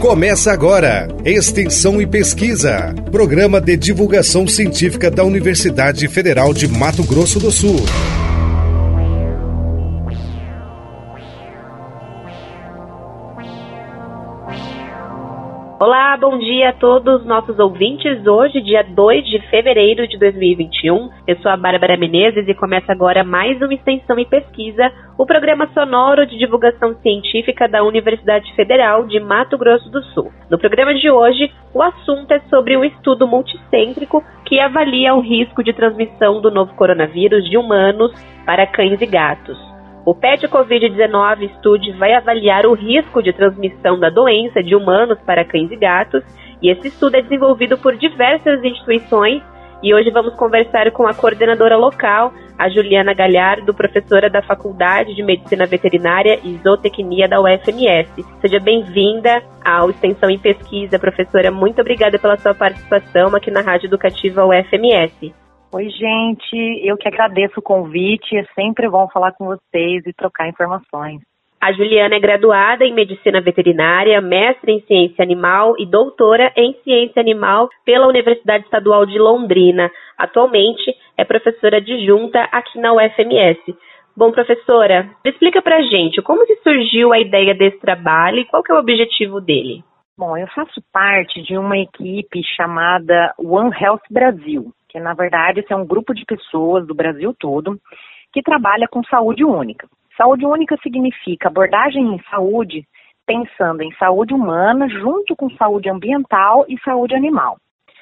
Começa agora, Extensão e Pesquisa, programa de divulgação científica da Universidade Federal de Mato Grosso do Sul. Olá, bom dia a todos os nossos ouvintes. Hoje, dia 2 de fevereiro de 2021, eu sou a Bárbara Menezes e começa agora mais uma Extensão e Pesquisa, o programa sonoro de divulgação científica da Universidade Federal de Mato Grosso do Sul. No programa de hoje, o assunto é sobre um estudo multicêntrico que avalia o risco de transmissão do novo coronavírus de humanos para cães e gatos. O PET Covid-19 Study vai avaliar o risco de transmissão da doença de humanos para cães e gatos, e esse estudo é desenvolvido por diversas instituições, e hoje vamos conversar com a coordenadora local, a Juliana Galhardo, professora da Faculdade de Medicina Veterinária e Zootecnia da UFMS. Seja bem-vinda ao Extensão em Pesquisa, professora. Muito obrigada pela sua participação aqui na Rádio Educativa UFMS. Oi, gente, eu que agradeço o convite, é sempre bom falar com vocês e trocar informações. A Juliana é graduada em Medicina Veterinária, mestre em Ciência Animal e doutora em Ciência Animal pela Universidade Estadual de Londrina. Atualmente é professora adjunta aqui na UFMS. Bom, professora, explica pra gente como que surgiu a ideia desse trabalho e qual que é o objetivo dele? Bom, eu faço parte de uma equipe chamada One Health Brasil, que na verdade esse é um grupo de pessoas do Brasil todo que trabalha com saúde única. Saúde única significa abordagem em saúde pensando em saúde humana junto com saúde ambiental e saúde animal.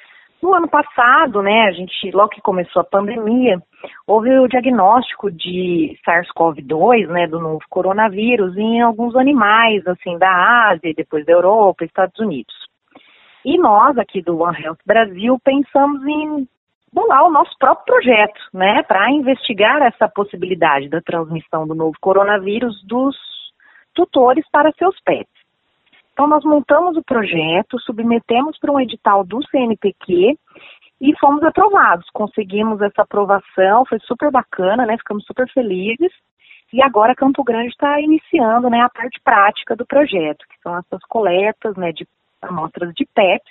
No ano passado, a gente, logo que começou a pandemia, houve o diagnóstico de SARS-CoV-2, do novo coronavírus, em alguns animais, assim, da Ásia, depois da Europa, Estados Unidos. E nós, aqui do One Health Brasil, pensamos em bolar o nosso próprio projeto, para investigar essa possibilidade da transmissão do novo coronavírus dos tutores para seus pets. Então, nós montamos o projeto, submetemos para um edital do CNPq e fomos aprovados. Conseguimos essa aprovação, foi super bacana, ficamos super felizes. E agora Campo Grande está iniciando a parte prática do projeto, que são essas coletas de amostras de pets,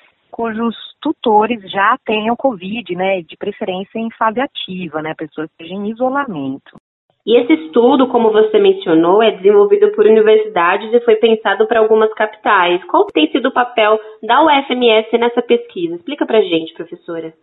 cujos tutores já tenham Covid, de preferência em fase ativa, pessoas que estejam em isolamento. E esse estudo, como você mencionou, é desenvolvido por universidades e foi pensado para algumas capitais. Qual tem sido o papel da UFMS nessa pesquisa? Explica pra gente, professora.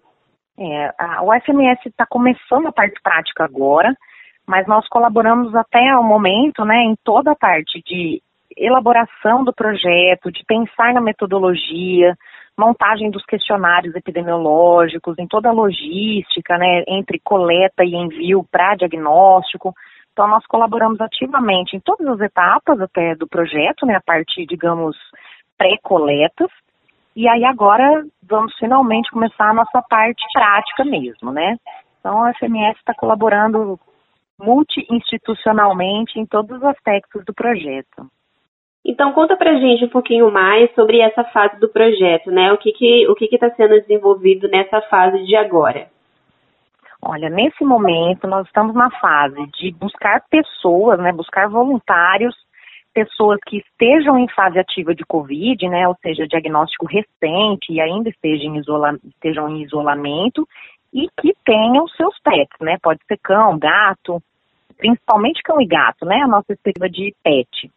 A UFMS está começando a parte prática agora, mas nós colaboramos até o momento, em toda a parte de elaboração do projeto, de pensar na metodologia, montagem dos questionários epidemiológicos, em toda a logística, entre coleta e envio para diagnóstico. Então, nós colaboramos ativamente em todas as etapas até do projeto, a parte, digamos, pré-coletas. E aí agora vamos finalmente começar a nossa parte prática mesmo, Então, a FMS está colaborando multi-institucionalmente em todos os aspectos do projeto. Então, conta pra gente um pouquinho mais sobre essa fase do projeto, O que está sendo desenvolvido nessa fase de agora? Olha, nesse momento nós estamos na fase de buscar pessoas, buscar voluntários, pessoas que estejam em fase ativa de Covid, ou seja, diagnóstico recente e ainda estejam em isolamento e que tenham seus pets, Pode ser cão, gato, principalmente cão e gato, a nossa perspectiva de pet.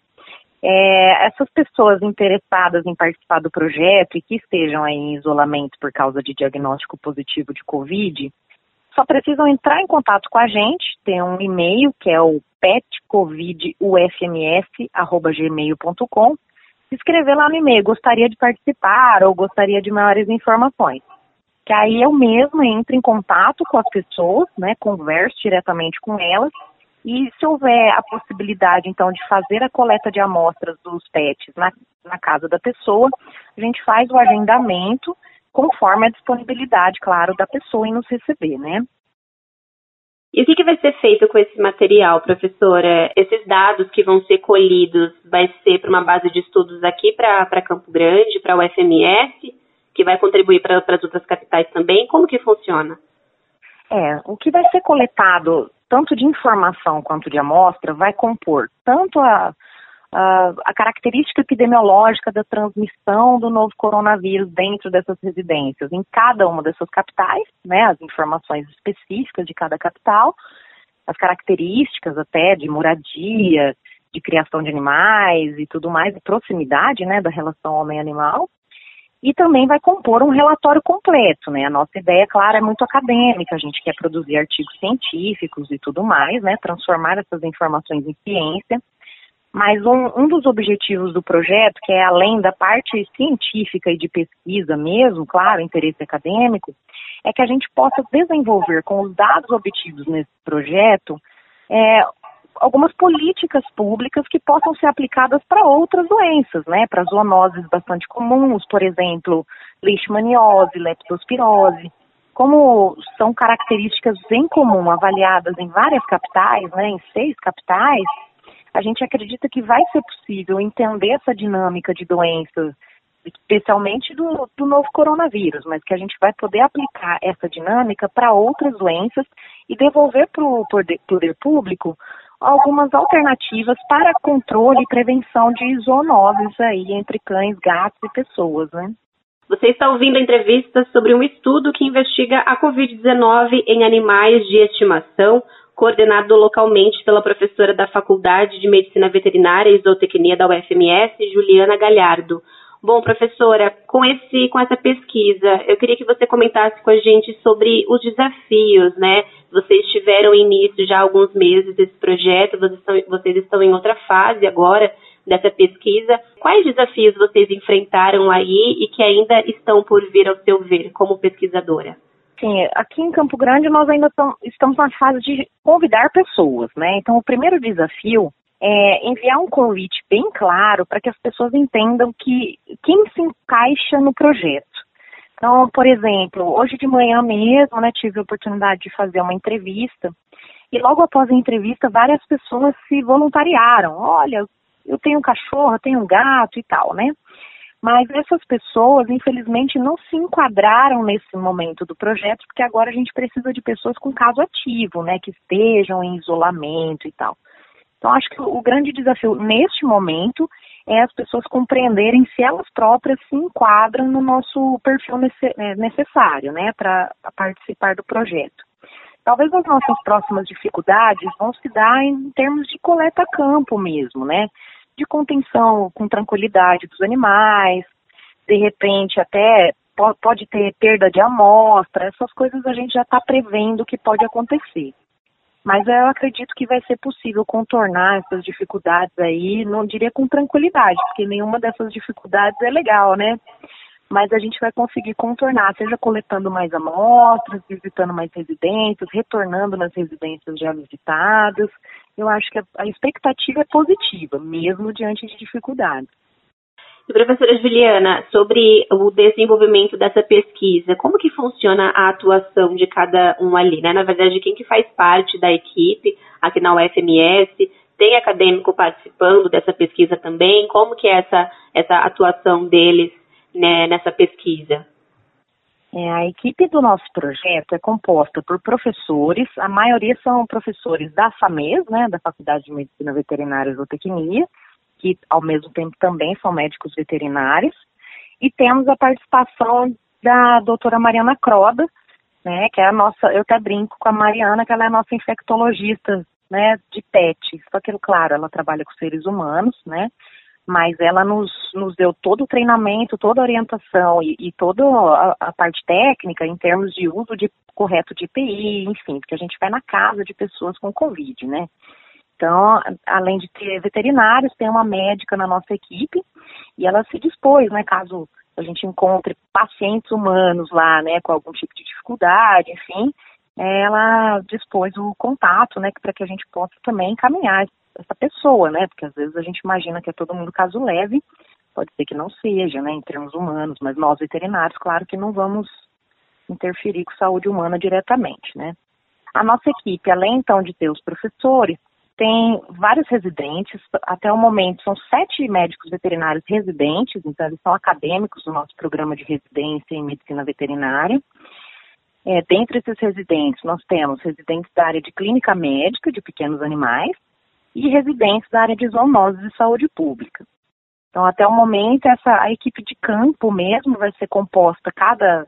Essas pessoas interessadas em participar do projeto e que estejam em isolamento por causa de diagnóstico positivo de Covid, só precisam entrar em contato com a gente, tem um e-mail que é o petcovidufms@gmail.com, escrever lá no e-mail, gostaria de participar ou gostaria de maiores informações. Que aí eu mesma entro em contato com as pessoas, converso diretamente com elas. E se houver a possibilidade, então, de fazer a coleta de amostras dos pets na casa da pessoa, a gente faz o agendamento conforme a disponibilidade, claro, da pessoa em nos receber, E o que vai ser feito com esse material, professora? Esses dados que vão ser colhidos vai ser para uma base de estudos aqui para Campo Grande, para o UFMS, que vai contribuir para as outras capitais também? Como que funciona? O que vai ser coletado tanto de informação quanto de amostra vai compor tanto a característica epidemiológica da transmissão do novo coronavírus dentro dessas residências, em cada uma dessas capitais, né, as informações específicas de cada capital, as características até de moradia, de criação de animais e tudo mais, de proximidade, né, da relação homem-animal, e também vai compor um relatório completo, né, a nossa ideia, claro, é muito acadêmica, a gente quer produzir artigos científicos e tudo mais, né, transformar essas informações em ciência. Mas um dos objetivos do projeto, que é além da parte científica e de pesquisa mesmo, claro, interesse acadêmico, é que a gente possa desenvolver com os dados obtidos nesse projeto algumas políticas públicas que possam ser aplicadas para outras doenças, né? Para zoonoses bastante comuns, por exemplo, leishmaniose, leptospirose. Como são características em comum avaliadas em várias capitais, né? Em 6 capitais, a gente acredita que vai ser possível entender essa dinâmica de doenças, especialmente do novo coronavírus, mas que a gente vai poder aplicar essa dinâmica para outras doenças e devolver para o poder público algumas alternativas para controle e prevenção de zoonoses aí entre cães, gatos e pessoas, né? Você está ouvindo a entrevista sobre um estudo que investiga a Covid-19 em animais de estimação, coordenado localmente pela professora da Faculdade de Medicina Veterinária e Zootecnia da UFMS, Juliana Galhardo. Bom, professora, com essa pesquisa, eu queria que você comentasse com a gente sobre os desafios, né? Vocês tiveram início já há alguns meses desse projeto, vocês estão em outra fase agora dessa pesquisa. Quais desafios vocês enfrentaram aí e que ainda estão por vir ao seu ver, como pesquisadora? Sim, aqui em Campo Grande nós ainda estamos na fase de convidar pessoas, né? Então o primeiro desafio é enviar um convite bem claro para que as pessoas entendam quem se encaixa no projeto. Então, por exemplo, hoje de manhã mesmo, né, tive a oportunidade de fazer uma entrevista e logo após a entrevista várias pessoas se voluntariaram. Olha, eu tenho um cachorro, eu tenho um gato e tal, né? Mas essas pessoas, infelizmente, não se enquadraram nesse momento do projeto, porque agora a gente precisa de pessoas com caso ativo, né, que estejam em isolamento e tal. Então, acho que o grande desafio neste momento é as pessoas compreenderem se elas próprias se enquadram no nosso perfil necessário, né, para participar do projeto. Talvez as nossas próximas dificuldades vão se dar em termos de coleta a campo mesmo, né, de contenção com tranquilidade dos animais, de repente até pode ter perda de amostra, essas coisas a gente já está prevendo que pode acontecer. Mas eu acredito que vai ser possível contornar essas dificuldades aí, não diria com tranquilidade, porque nenhuma dessas dificuldades é legal, né? Mas a gente vai conseguir contornar, seja coletando mais amostras, visitando mais residências, retornando nas residências já visitadas. Eu acho que a expectativa é positiva, mesmo diante de dificuldades. E, professora Juliana, sobre o desenvolvimento dessa pesquisa, como que funciona a atuação de cada um ali, né? Na verdade, quem que faz parte da equipe aqui na UFMS, tem acadêmico participando dessa pesquisa também? Como que é essa atuação deles, né, nessa pesquisa? A equipe do nosso projeto é composta por professores, a maioria são professores da FAMES, né, da Faculdade de Medicina Veterinária e Zootecnia, que ao mesmo tempo também são médicos veterinários, e temos a participação da doutora Mariana Croda, né, que é a nossa, eu até brinco com a Mariana, que ela é a nossa infectologista, né, de PET, só que, claro, ela trabalha com seres humanos, né, mas ela nos deu todo o treinamento, toda a orientação e toda a parte técnica em termos de uso correto de EPI, enfim, porque a gente vai na casa de pessoas com Covid, né. Então, além de ter veterinários, tem uma médica na nossa equipe e ela se dispôs, né, caso a gente encontre pacientes humanos lá, né, com algum tipo de dificuldade, enfim, ela dispôs o contato, né, para que a gente possa também encaminhar essa pessoa, né, porque às vezes a gente imagina que é todo mundo caso leve, pode ser que não seja, né, em termos humanos, mas nós veterinários, claro que não vamos interferir com saúde humana diretamente, né. A nossa equipe, além então de ter os professores, tem vários residentes, até o momento são 7 médicos veterinários residentes, então eles são acadêmicos do nosso programa de residência em medicina veterinária. Dentre esses residentes, nós temos residentes da área de clínica médica de pequenos animais, e residentes da área de zoonoses e saúde pública. Então, até o momento, a equipe de campo mesmo vai ser composta, cada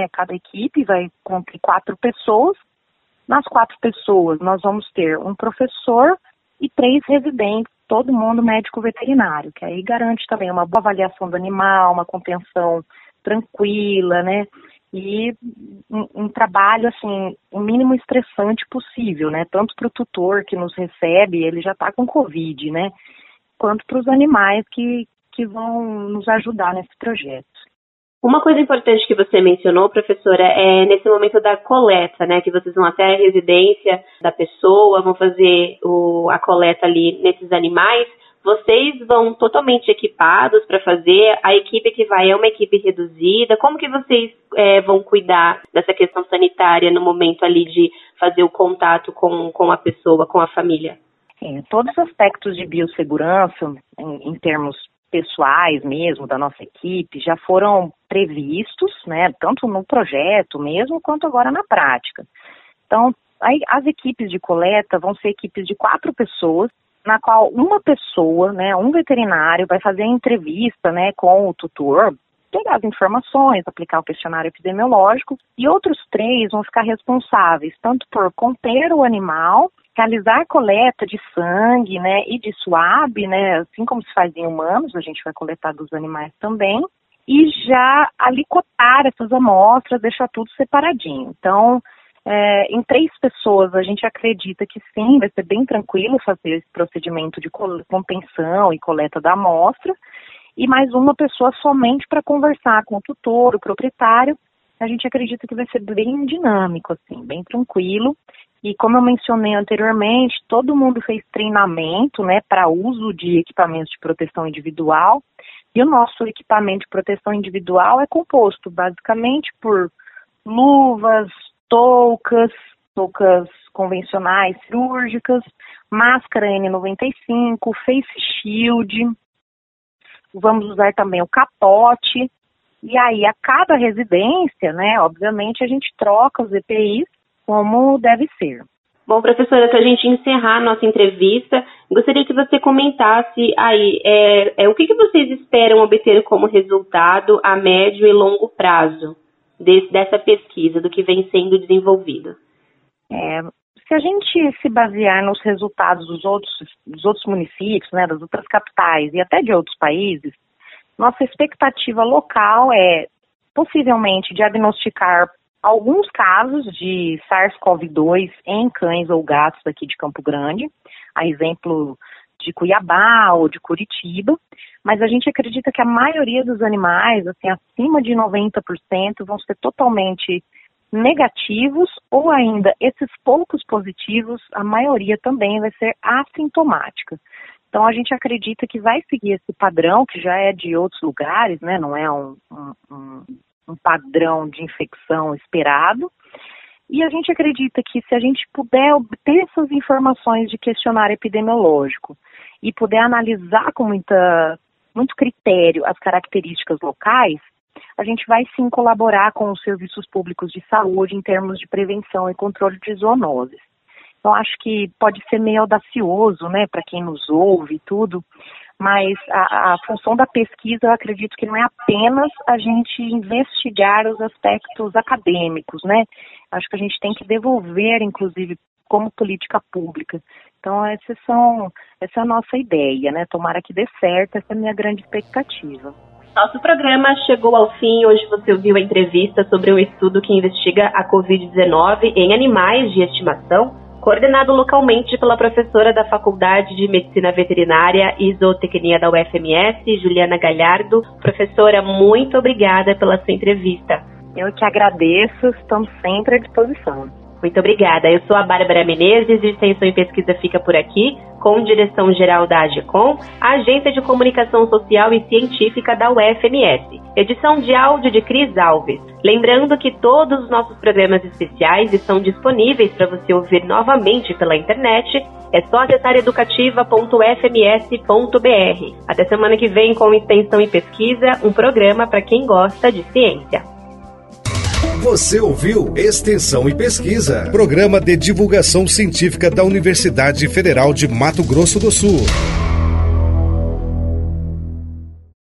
equipe vai conter 4 pessoas. Nas 4 pessoas, nós vamos ter um professor e 3 residentes, todo mundo médico veterinário, que aí garante também uma boa avaliação do animal, uma contenção tranquila, né? E um trabalho, assim, o mínimo estressante possível, né? Tanto para o tutor que nos recebe, ele já está com Covid, né? Quanto para os animais que vão nos ajudar nesse projeto. Uma coisa importante que você mencionou, professora, é nesse momento da coleta, né? Que vocês vão até a residência da pessoa, vão fazer a coleta ali nesses animais. Vocês vão totalmente equipados para fazer? A equipe que vai é uma equipe reduzida? Como que vocês vão cuidar dessa questão sanitária no momento ali de fazer o contato com a pessoa, com a família? Todos os aspectos de biossegurança, em termos pessoais mesmo, da nossa equipe, já foram previstos, né, tanto no projeto mesmo, quanto agora na prática. Então, as equipes de coleta vão ser equipes de 4 pessoas, na qual uma pessoa, né, um veterinário, vai fazer a entrevista, né, com o tutor, pegar as informações, aplicar o questionário epidemiológico, e outros 3 vão ficar responsáveis, tanto por conter o animal, realizar coleta de sangue, né, e de suave, né, assim como se faz em humanos, a gente vai coletar dos animais também, e já alicotar essas amostras, deixar tudo separadinho. Então, em 3 pessoas, a gente acredita que sim, vai ser bem tranquilo fazer esse procedimento de contenção e coleta da amostra, e mais uma pessoa somente para conversar com o tutor, o proprietário. A gente acredita que vai ser bem dinâmico, assim, bem tranquilo. E como eu mencionei anteriormente, todo mundo fez treinamento, né, para uso de equipamentos de proteção individual. E o nosso equipamento de proteção individual é composto basicamente por luvas, toucas convencionais cirúrgicas, máscara N95, face shield. Vamos usar também o capote. E aí, a cada residência, né, obviamente, a gente troca os EPIs como deve ser. Bom, professora, para a gente encerrar a nossa entrevista, gostaria que você comentasse aí o que vocês esperam obter como resultado a médio e longo prazo dessa pesquisa, do que vem sendo desenvolvido. Se a gente se basear nos resultados dos outros municípios, né, das outras capitais e até de outros países, nossa expectativa local é possivelmente diagnosticar alguns casos de SARS-CoV-2 em cães ou gatos aqui de Campo Grande, a exemplo de Cuiabá ou de Curitiba, mas a gente acredita que a maioria dos animais, assim, acima de 90%, vão ser totalmente negativos, ou ainda esses poucos positivos, a maioria também vai ser assintomática. Então a gente acredita que vai seguir esse padrão, que já é de outros lugares, né? Não é um padrão de infecção esperado. E a gente acredita que se a gente puder obter essas informações de questionário epidemiológico e puder analisar com muito critério as características locais, a gente vai sim colaborar com os serviços públicos de saúde em termos de prevenção e controle de zoonoses. Então, acho que pode ser meio audacioso, né, para quem nos ouve e tudo, mas a função da pesquisa, eu acredito que não é apenas a gente investigar os aspectos acadêmicos, né? Acho que a gente tem que devolver, inclusive, como política pública. Então, essa é a nossa ideia, né? Tomara que dê certo, essa é a minha grande expectativa. Nosso programa chegou ao fim. Hoje você ouviu a entrevista sobre um estudo que investiga a Covid-19 em animais de estimação, coordenado localmente pela professora da Faculdade de Medicina Veterinária e Zootecnia da UFMS, Juliana Galhardo. Professora, muito obrigada pela sua entrevista. Eu que agradeço, estamos sempre à disposição. Muito obrigada. Eu sou a Bárbara Menezes, e Extensão e Pesquisa fica por aqui, com direção-geral da AGECOM, a Agência de Comunicação Social e Científica da UFMS. Edição de áudio de Cris Alves. Lembrando que todos os nossos programas especiais estão disponíveis para você ouvir novamente pela internet. É só acessar educativa.fms.br. Até semana que vem com Extensão e Pesquisa, um programa para quem gosta de ciência. Você ouviu Extensão e Pesquisa, programa de divulgação científica da Universidade Federal de Mato Grosso do Sul.